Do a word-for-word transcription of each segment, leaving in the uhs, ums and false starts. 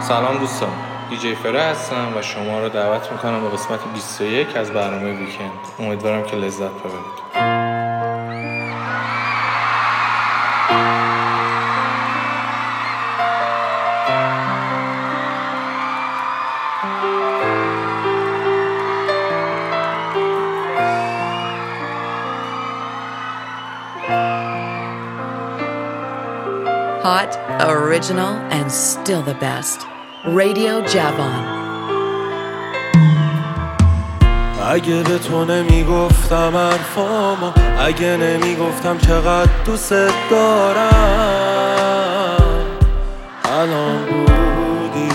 سلام دوستان، دیجی فره هستم و شما رو دعوت میکنم به قسمت بیست و یک از برنامه ویکند. امیدوارم که لذت ببرید. Hot, original, and still the best. Radio Javon. اگه به تو نمیگفتم حرفامو، اگه نمیگفتم چقدر دوست دارم، الان بودی.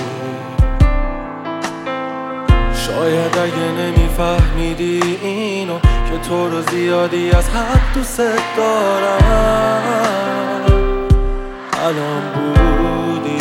شاید اگه نمیفهمیدی اینو که تو رو زیادی از حد دوست دارم، الان بودی.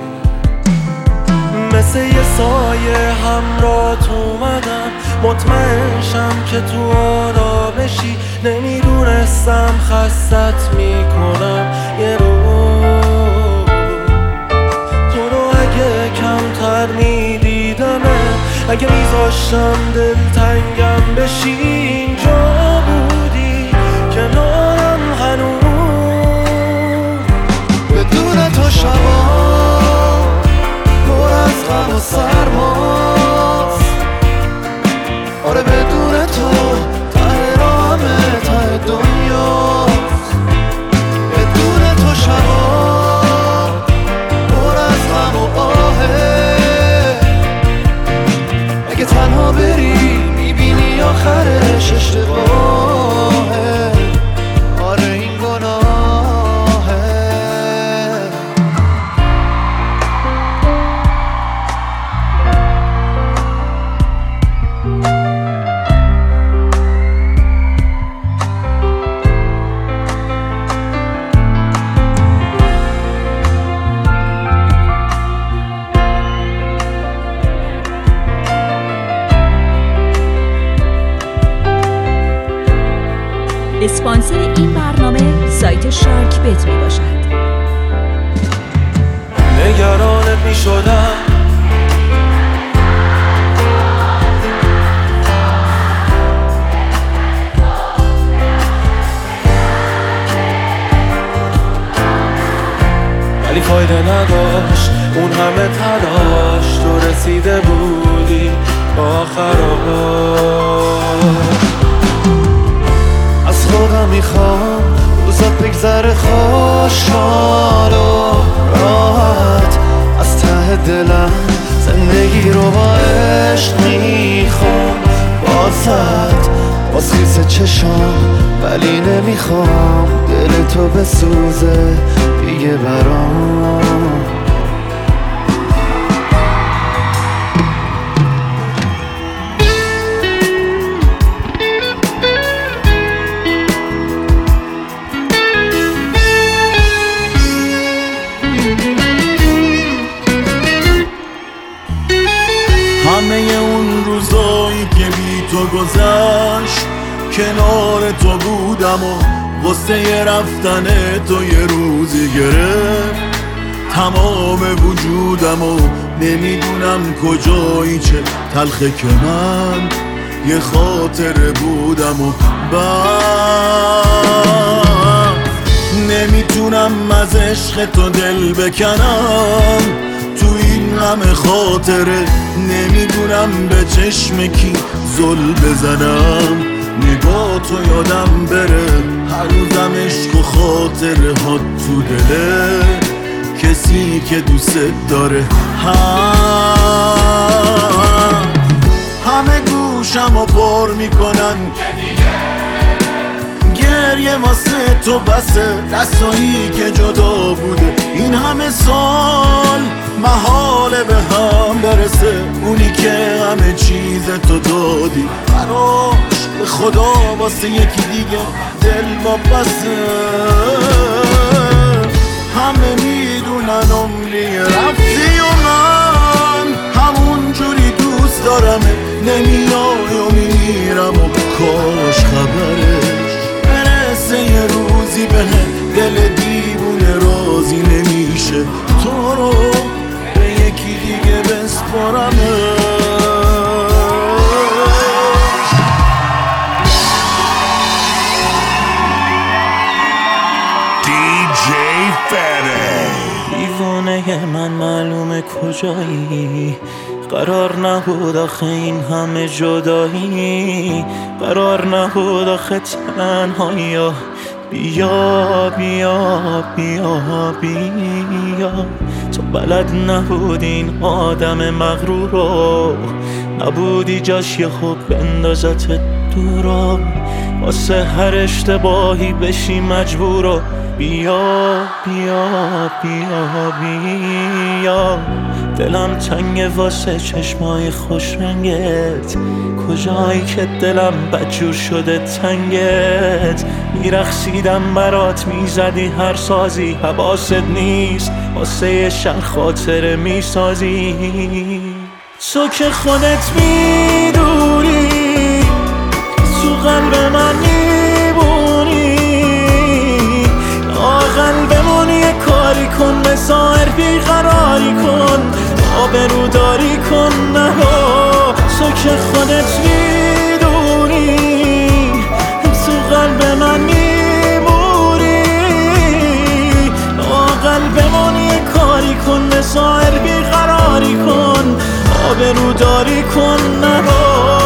مثل یه سایه همراهت اومدم، مطمئن شم که تو آرامشی. نمیدونستم خستت میکنم یه روز. تو رو اگه کمتر میدیدمه، اگه میذاشتم دلتنگم بشی، اینجا بودی کنارم هنوز. بدون تو شبا پر از غم و سرماست، آره بدون تو ته راهمه، ته دنیاست. بدون تو شبا پر از غم و آهه، اگه تنها بری میبینی آخرش اشتباهه، آره این گناهه. اسپانسر این برنامه سایت شارک بت می باشد. نگرانت می شدم، ولی فایده نداشت اون همه تلاش. تو رسیده بودی آخرها. از خودم میخوام روزات بگذره خوشحال و راحت. از ته دلم زندگی رو با عشق میخوام بازت، باز خیس چشام، ولی نمیخوام دل تو بسوزه دیگه برام. همه اون روزایی که بی تو گذشت، کنار تو بودم و غصه رفتن تو یه روزی گرفت تمام وجودم و نمیدونم کجایی، چه تلخه که من یه خاطره بودم و بعد نمیتونم از عشق تو دل بکنم. تو این همه خاطره نمیدونم به چشم کی زل بزنم. نگاه تو یادم بره هنوزم عشق و خاطره ها تو دله کسی که دوست داره. هم همه گوشم رو پر میکنن گریه واسه تو بسه، دستایی که جدا بوده این همه سال محاله به هم برسه. اونی که همه چیز تو دادی براش به خدا واسه یکی دیگه دل واپسه. همه میدونن عمری رفتی و من همون جوری دوست دارمه، نمیای و میرم و کاش خبرش برسه یه روزی به دل دیوونه راضی نمیشه تو رو به یکی دیگه میسپارمه. دیوانه من معلومه کجایی، قرار نبود آخه این همه جدایی، قرار نبود آخه تنهایی. بیا بیا بیا بیا، تو بلد نبودی این آدم مغرور رو، نبودی جاش یه خوب بندازت دورا، واسه هر اشتباهی بشی مجبورو. بیا بیا بیا بیا، دلم تنگه واسه چشمای خوش رنگت، کجایی که دلم بدجور شده تنگت. میرخصیدم برات میزدی هر سازی، حواست نیست واسه یه شهر خاطره میسازی. تو که خودت میدونی تو قلب من میبونی، آقل بمون یه کاری کن، مسائر بیقراری کن، آبرو داری کن نها. تو که خودت میدونی تو قلب من میموری، آقل بمون یه کاری کن، مسائر بیقراری کن، آبرو داری کن نها.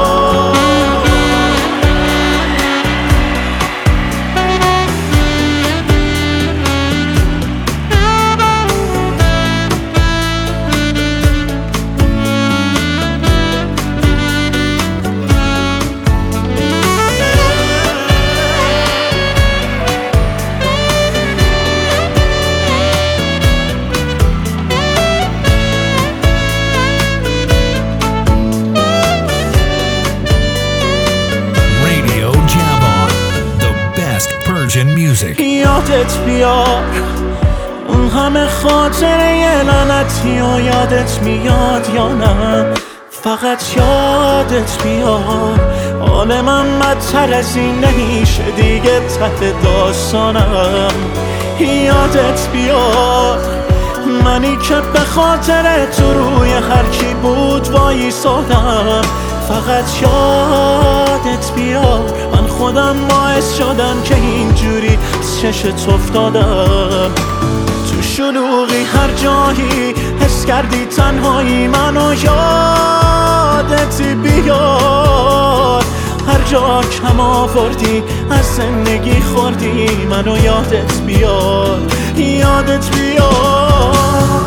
یادت بیار اون همه خاطره یه لعنتی و یادت میاد یا نه، فقط یادت بیار حال من بدتر از این نمیشه دیگه ته داستانم. یادت بیار منی که به خاطر تو روی هر کی بود وایسادم، فقط یادت بیار من خودم باعث شدم که اینجوری از چشت افتادم. تو شلوغی هر جایی حس کردی تنهایی منو، یادت بیار هر جا کم آوردی از زندگی خوردی منو، یادت بیار یادت بیار.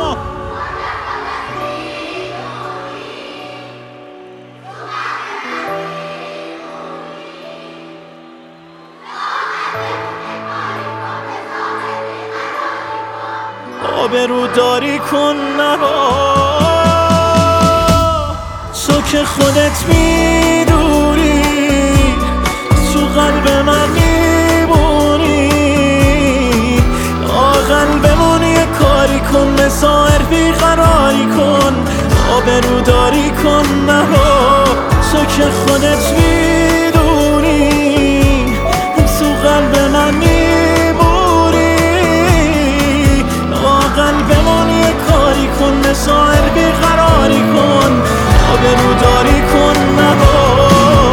آبرو داری کن نرا، تو که خودت میدونی تو قلب من میمونی، آقل بمون یه کاری کن، مسائر بیقراری کن، آبرو داری کن نرا. تو که خودت میدونی تو قلب من میمونی، آقل بمون یه کاری کن، مسائر بیقراری کن، آبرو داری کن نها.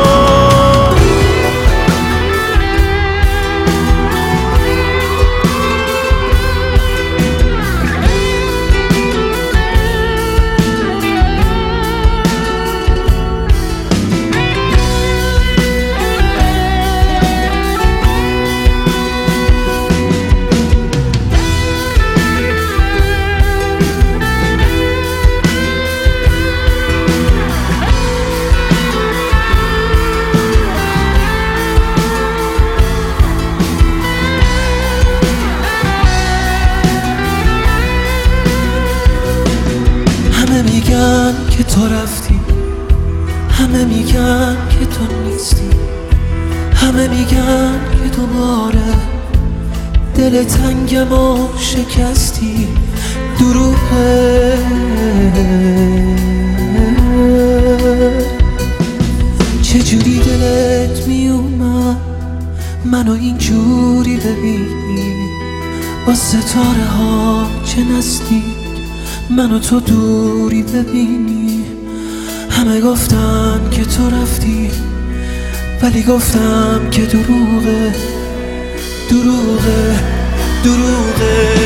که تو رفتی، همه میگن که تو نیستی، همه میگن که دوباره دل تنگم و شکستی. دروغه چجوری دلت میومد منو اینجوری ببینی، با ستاره ها چه نزدیک منو تو دوری ببینی. همه گفتن که تو رفتی، ولی گفتم که دروغه دروغه دروغه.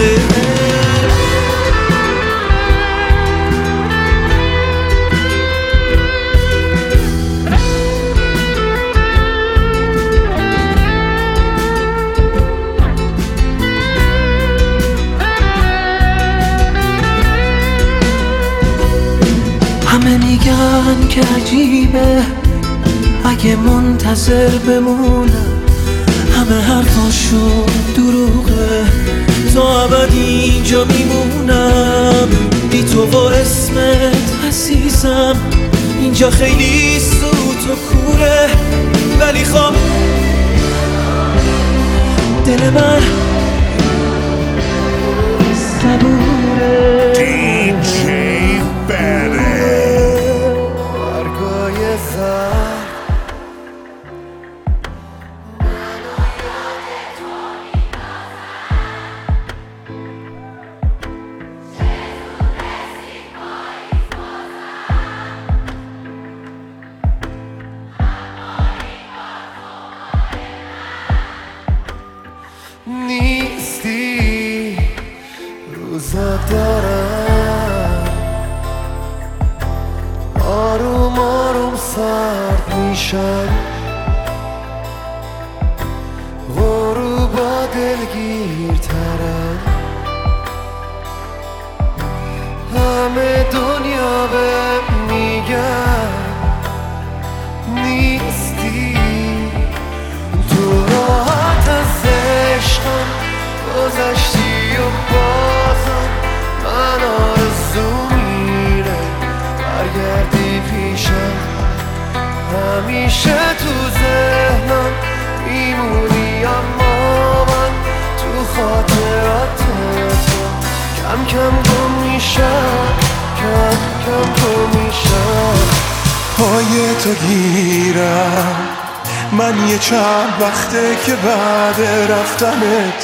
همه میگن که عجیبه اگه منتظر بمونم، همه حرفاشون دروغه، تا ابد اینجا میمونم بی تو و اسمت عزیزم. اینجا خیلی سوت و کوره، ولی خب دل من صبوره. دی جی بره برگای زر نیستی، روزا دارم آروم آروم سرد میشن، غروبا دلگیرترم، همه دنیا به میگن نیستی. تو راحت از عشقم گذشتی و بازم من آرزو میره برگردی پیشم، همیشه تو ذهنم میمونی، اما من تو خاطرات تو کم کم گم میشم، کم کم گم میشم. پای تو گیرم من یه چند وقته که بعد رفتنت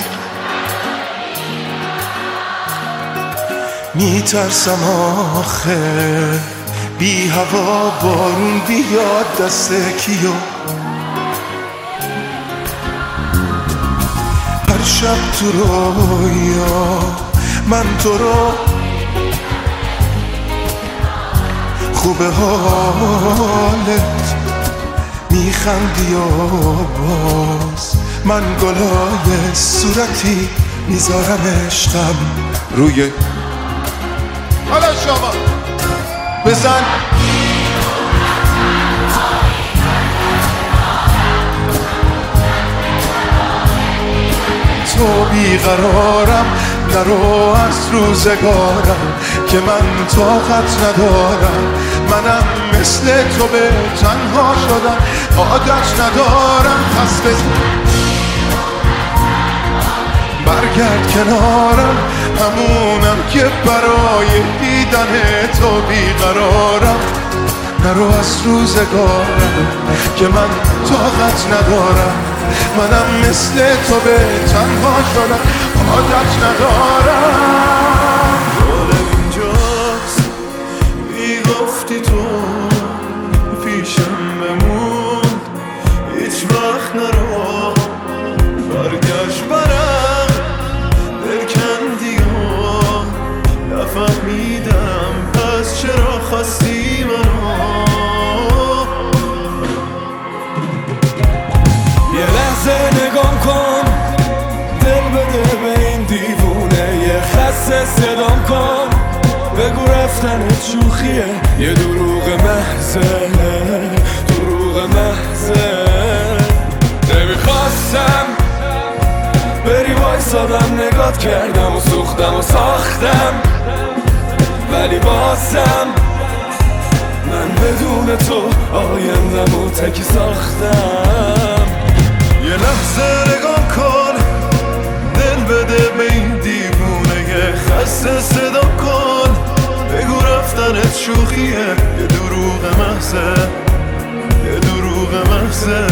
میترسم آخه بی هوا بارون بیاد دست کیو. هر شب تو رویا من تو رو خوبه حالت میخندی و باز من گلای صورتی میذارم عشقم روی. حالا شما بزن تو بیقرارم، نرو از روزگارم که من طاقت ندارم، منم مثل تو به تنها شدم عادت ندارم. پس بزن برگرد کنارم، همونم که برای دیدن تو بیقرارم، نرو از روزگارم که من طاقت ندارم، منم مثل تو به تنها شدم عادت ندارم. حال اینجاست میگفتی تو پیشم بمون، هیچ وقت نرو برگشت برم دل کندی و نفهمیدم پس چرا خواستی منو. یه لحظه نگام کن، دل بده به این دیوونه، یه خسته صدام کن، بگو رفتنت شوخیه، یه دروغ محضه دروغ محضه. نمیخواستم بری وایسادم، نگات کردم و سوختم و ساختم، ولی بازم من بدون تو آیندم و تکی ساختم. یه لحظه نگاه کن، دل بده به این دیوونه، یه خسته صدا کن، بگو رفتنت شوخیه، یه دروغ محضه یه دروغ محضه.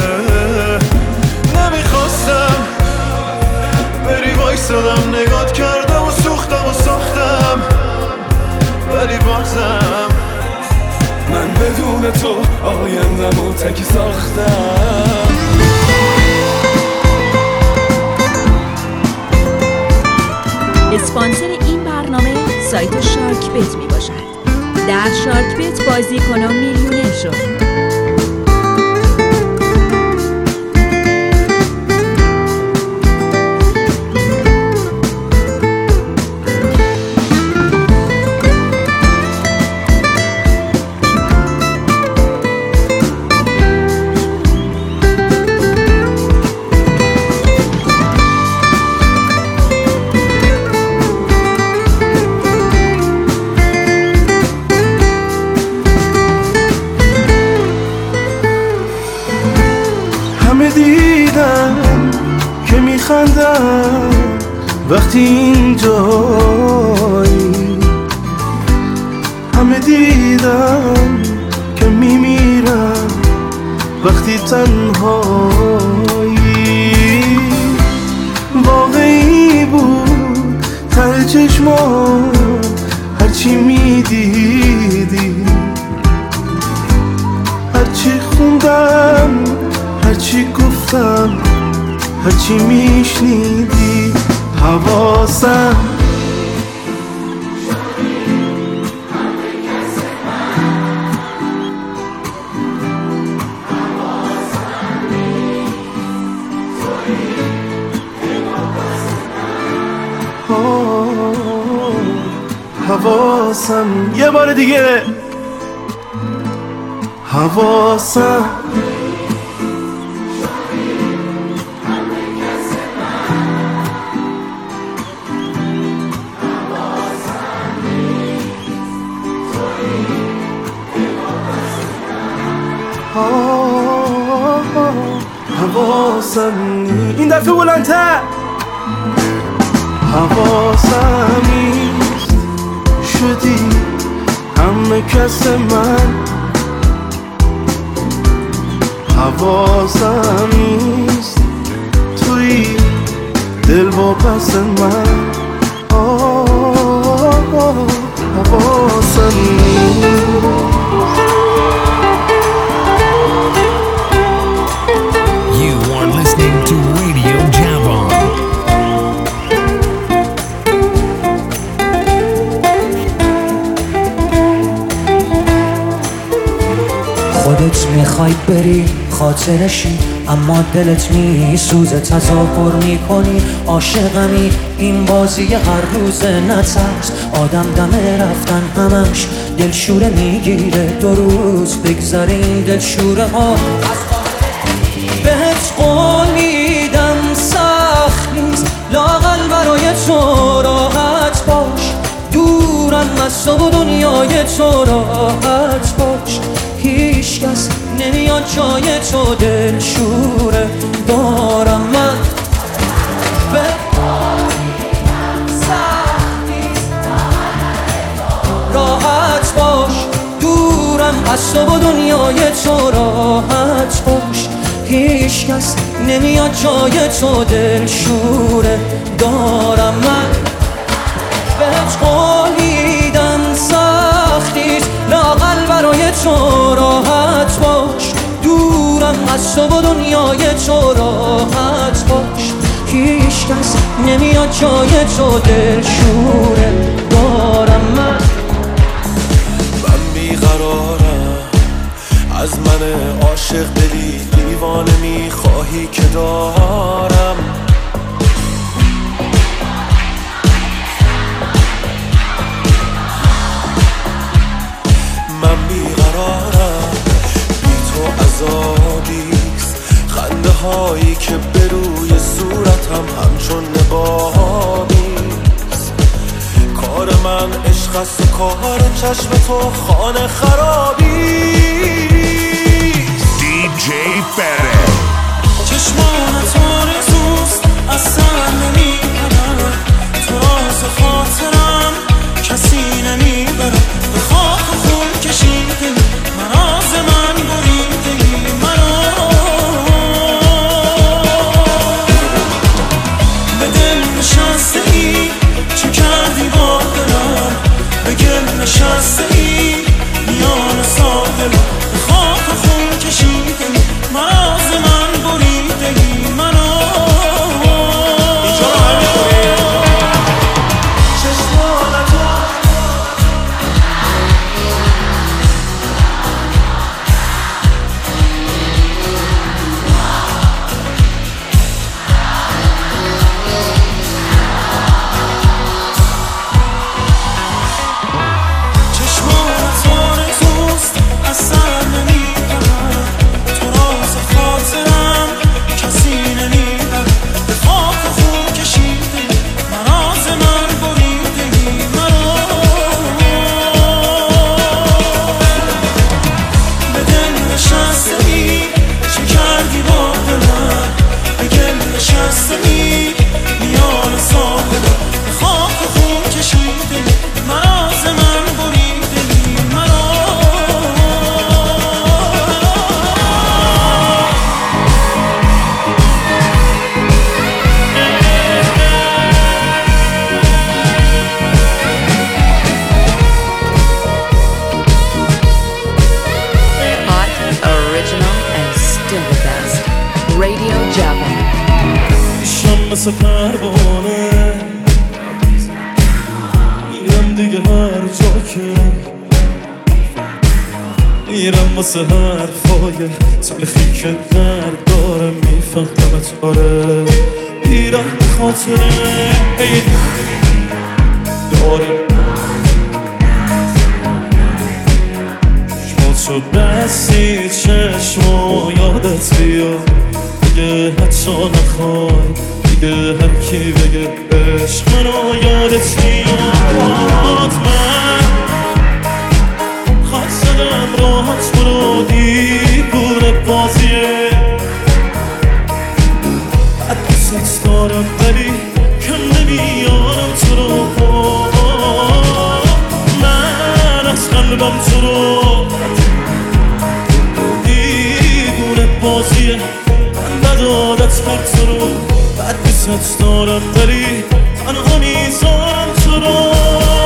نمیخواستم بری وایسادم، نگات کردم و سوختم و ساختم، مغزم. من بدون تو آیندمو تکی ساختم. اسپانسر این برنامه سایت شارک بت می باشد. در شارک بت بازی کنم میلیونر شد. دیدم که میخندم وقتی اینجایی، همه دیدم که میمیرم وقتی تنهایی. واقعی بود ته چشمام هرچی میدیدی، هرچی خوندم، هرچی گفتم، هرچی میشنیدی. حواسم حواسم یه بار دیگه حواسم حواسم این دفعه بلندتر. حواسم نیست شدی همه کس من. حواسم نیست توی دل با پس من. حواسم نیست. To Radio Javon. خودت میخوای بری خاطرشی، اما دلت میسوزه تظاهر میکنی عاشقمی. این بازی هر روز نترس، آدم دمه رفتن همش دلشوره میگیره. دو روز بگذره این دلشوره ها. بهت قول میدم سخت نیست، لااقل برای تو راحت باش. دورم از تو و دنیای تو راحت باش. هیچ کس نمیاد جای تو دلشوره دارم من. بهت قول میدم سخت نیست، راحت باش. دورم از تو و دنیای تو راحت باش. هیچ کس نمیاد جای تو دلشوره دارم من. بهت قول میدم سخت نیست، لااقل برای تو راحت باش. دورم از تو و دنیای تو راحت باش. هیچ کس نمیاد جای تو دلشوره دارم من. من بیقرارم از من عاشق دلی دیوانه میخواهی که دارم. من بیقرارم بی تو عذابیست، خنده هایی که به روی صورتم همچون نبابیست. کار من عشق است و کار چشم تو خانه خرابیست. دی جی Ferret. چشمانت آرزوست از سر نمیبرم، تو راز خاطرم کسی نمیبرم. به خاک خون کشیدی من راز من بریدی منو. به دل نشسته ای چه کردی با دلم، به به گل نشسته ای میان ساحل به خاک و خون کشیده ای مراز من بریده ای منو اینجا رو هم میکنی چشمانتو مثل پروانه میرم دیگه هر جا که میرم واسه حرفای تلخی که درد داره میفهمت آره میرم به خاطره داره چشماتو بستی چشما یادت بیاد دیگه حتی نخوای دیگه هر کی بگه عشق منو یادت میاد من خواهد زدم راحت برو دیوونه بازیه حد دوست دارم ولی کم نمیارم تو رو من از قلبم تو رو دیوونه بازیه من ندادت هر تو رو بعد بیست دارم ولی تنها میذارم تو رو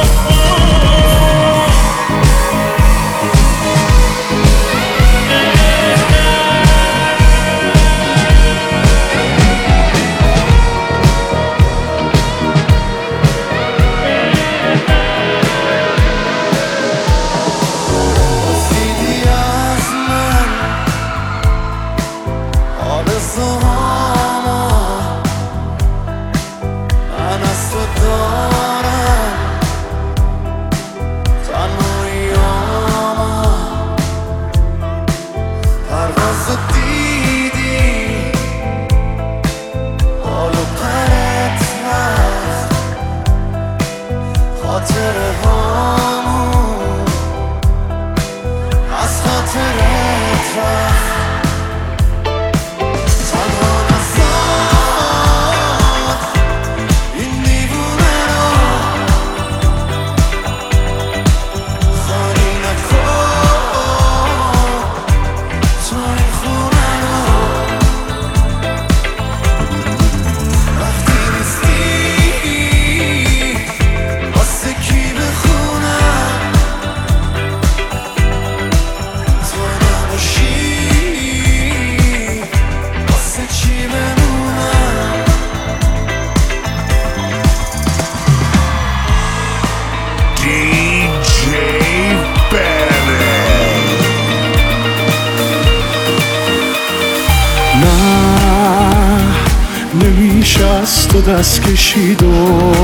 تو دست کشید و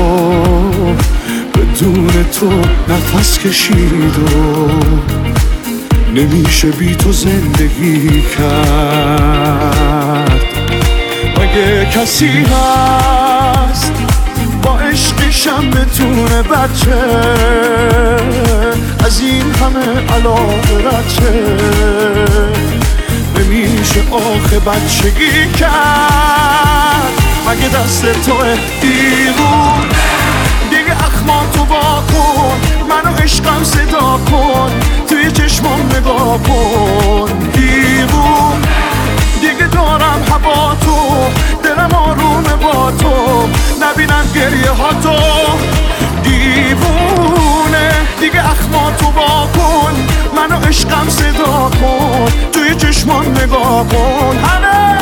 بدون تو نفس کشید و نمیشه بی تو زندگی کرد مگه کسی هست با عشقشم بتونه بچه از این همه علاقه رچه نمیشه آخه بچگی کرد مگه دست توه دیوون دیگه اخماتو با کن منو عشقم صدا کن توی چشمام نگاه کن دیوون دیگه دارم هوا تو دلم آرومه با تو نبینم گریه ها تو دیوونه زخماتو با کن، منو عشقم صدا کن، توی چشمان نگاه کن. همه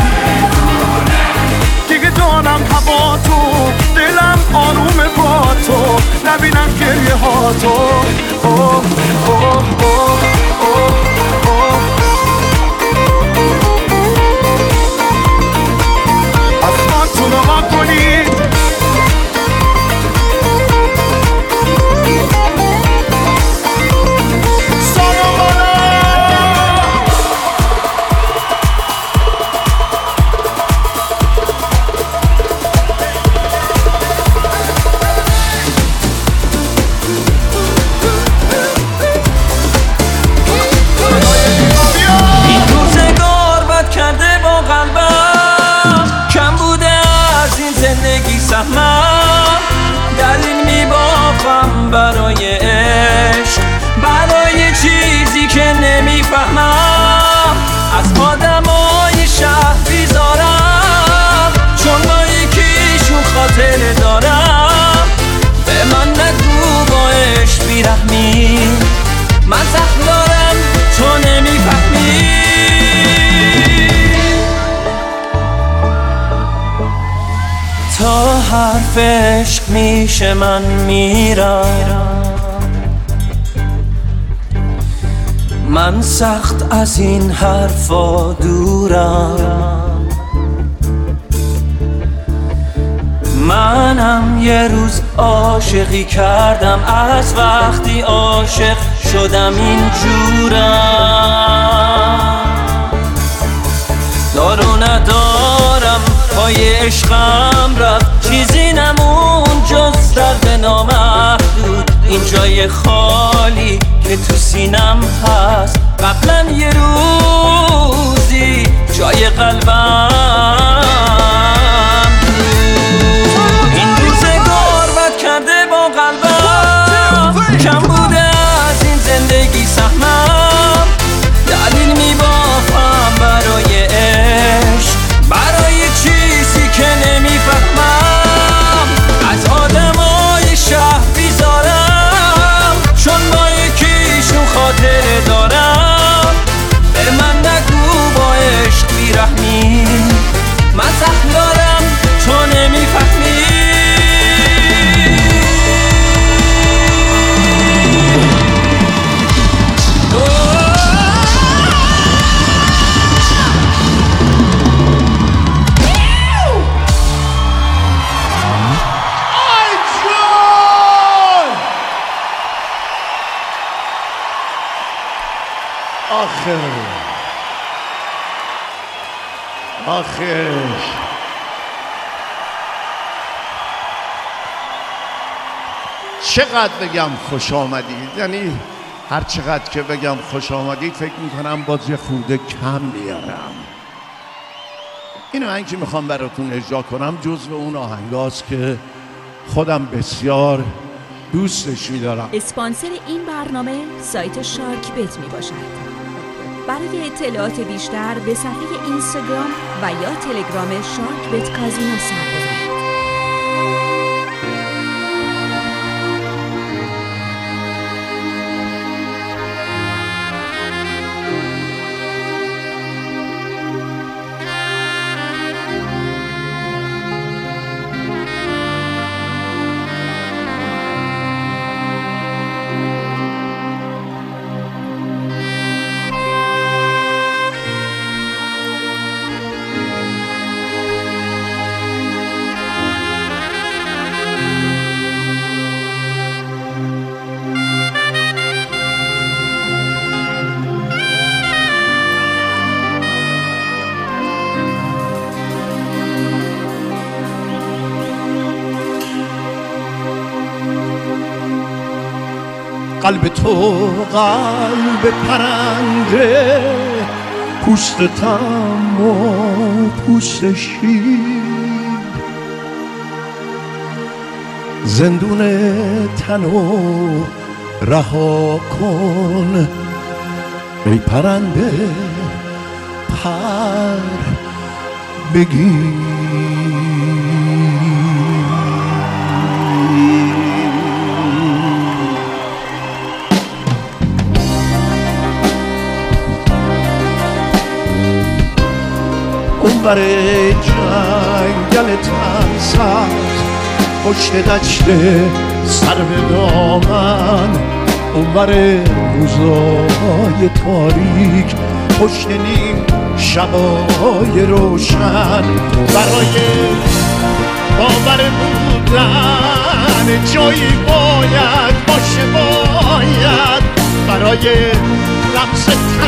دیگه دارم هوا تو، دلم آرومه با تو، نبینم گریه ها تو. اوه اوه اوه اوه اوه اسماتون رو ما کنید. دلیل میبافم برای عشق، برای چیزی که نمیفهمم. از آدمای شهر بیزارم، چون با یکیشون خاطره دارم. به من نگو با عشق بیرحمی، من زخم دارم تو نمیفهمی. تا حرف عشق میشه من میرم، من سخت از این حرفا دورم. منم یه روز عاشقی کردم، از وقتی عاشق شدم اینجورم. دارو ندارم پای عشقم رفت، چیزی نمون جز درد نامحدود. این جای خالی که تو سینم هست، قبلا یه روزی جای قلبم بود. این روزگار بد کرده با قلبم، کم بوده از این زندگی سهمم. دلیل میبافم برای عشق، برای چیزی که نمیفهمم. از آدمای شهر بیزارم، چون با یکیشون خاطره دارم. به من نگو با عشق بیرحمی، من زخم دارم تو نمیفهمی. آخه آخه چقدر بگم خوش آمدید، یعنی هر چقدر که بگم خوش آمدید فکر میکنم باز یه خورده کم میارم. اینو من که میخوام براتون اجرا کنم جزو اون آهنگاست که خودم بسیار دوستش میدارم. اسپانسر این برنامه سایت شارک بت می باشد. برای اطلاعات بیشتر به صفحه اینستاگرام و یا تلگرام شارک بت کازینو سر بزنید. قلب تو قلب پرنده، پوست تم و پوست شیر، زندون تنو رها کن ای پرنده پر بگیر. اونور جنگل تنساز پشت دشت سر به دامن اونور روزای تاریک پشت نیم شبای روشن برای باور بودن جایی باید باشه باید برای لمس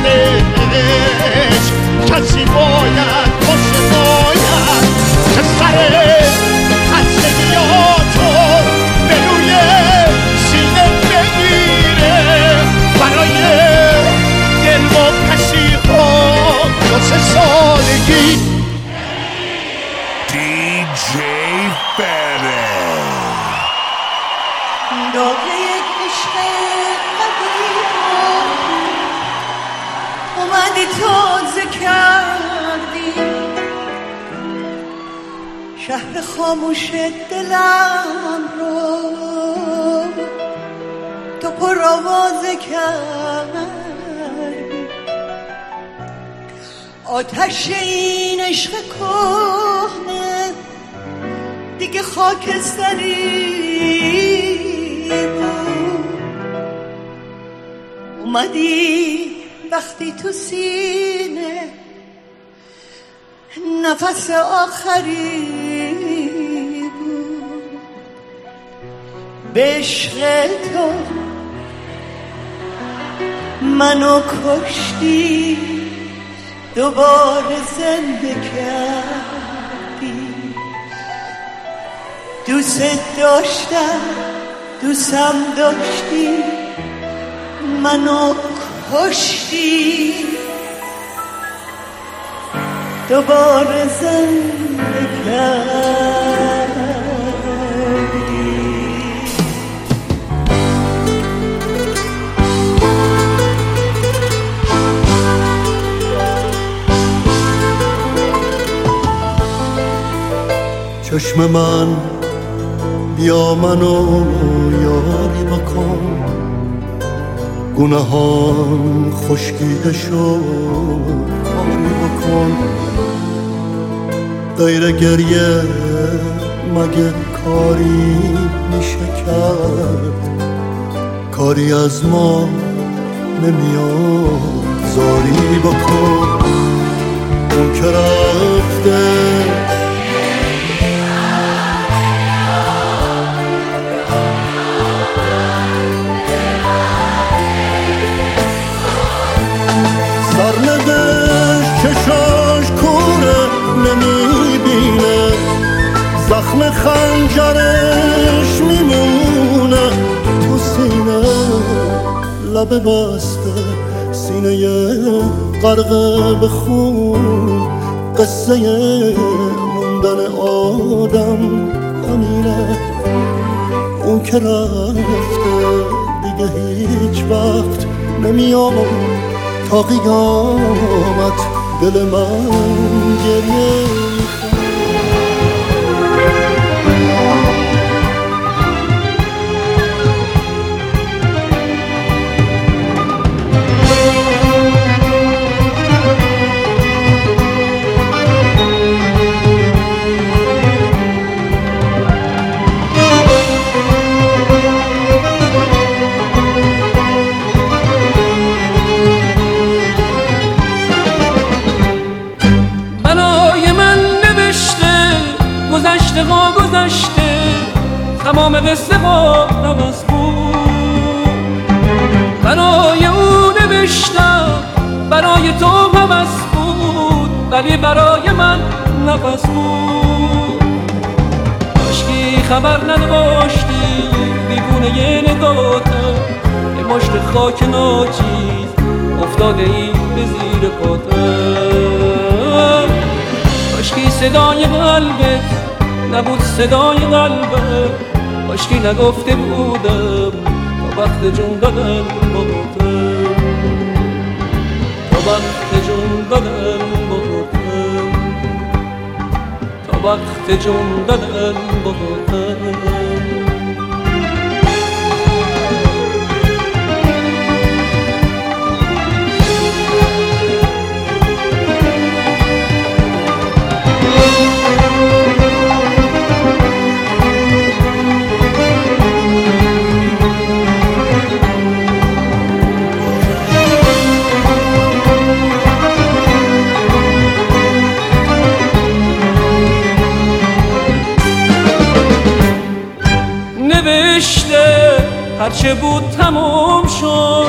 تنش کسی باید باشه باید که سر خستگیاتو به روی سینه بگیره برای دل و پسیها دو سه سالگی دی جی Ferrer. داغ یک عشق قدیم اومدی تازه کردی شهر خاموش دلم رو تو پر آوازه کردی آتش این عشق کهنه دیگه خاکستری بود اومدی وقتی تو سینه نفس آخری بود به عشق تو منو کشتی دوباره زنده کردی دوست داشتم دوستم داشتی منو کشتی دوباره زنده کردی چشم من بیا منو یاری بکن گناهان خشکیده شد کاری بکن غیر گریه مگه کاری میشه کرد کاری از ما نمیاد زاری بکن اون که رفته چشاش کوره نمیبینه زخم خنجرش میمونه تو سینه لب بسته سینه غرقه به خون قصه موندن آدم همینه اون که رفته دیگه هیچ وقت نمیاد تا قیامت دل من گریه گذشته ها گذشته تمام قصه ها عوض بود برای او نوشتم برای تو هوس بود ولی برای من نفس بود کاشکی خبر نداشتی دیوونه یه نگاتم یه مشت خاک ناچیز افتاده ای به زیر پاتم کاشکی صدای قلبت نبود صدای قلبم کاشکی نگفته بودم تا وقت جون دادن بودم تا وقت جون دادن بودم تا وقت جون دادن بودم هرچه بود تموم شد،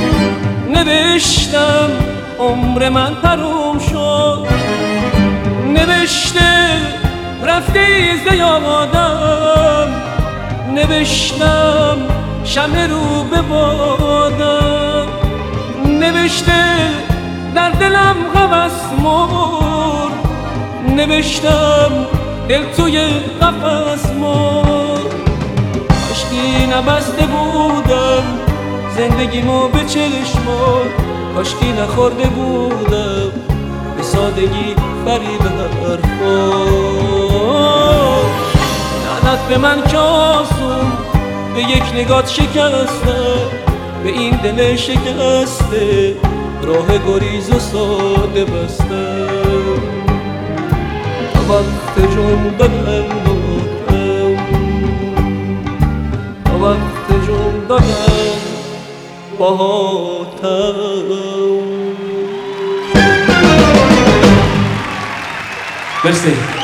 نوشتم عمر من حروم شد، نوشته رفته ز یادم، نوشتم شمع رو به بادم، نوشته در دلم غم مرد، نوشتم دل توی قفس مرد. کاشکی نبسته بودم زندگیمو به چشمات، کاشکی نخورده بودم به سادگی فریب حرفات. لعنت به من که آسون به یک نگات شکستم، به این دل شکسته راه گریز و ساده بستم. تا وقت جون دادن دادم، تا وقت جون دادن باهاتم. مرسی.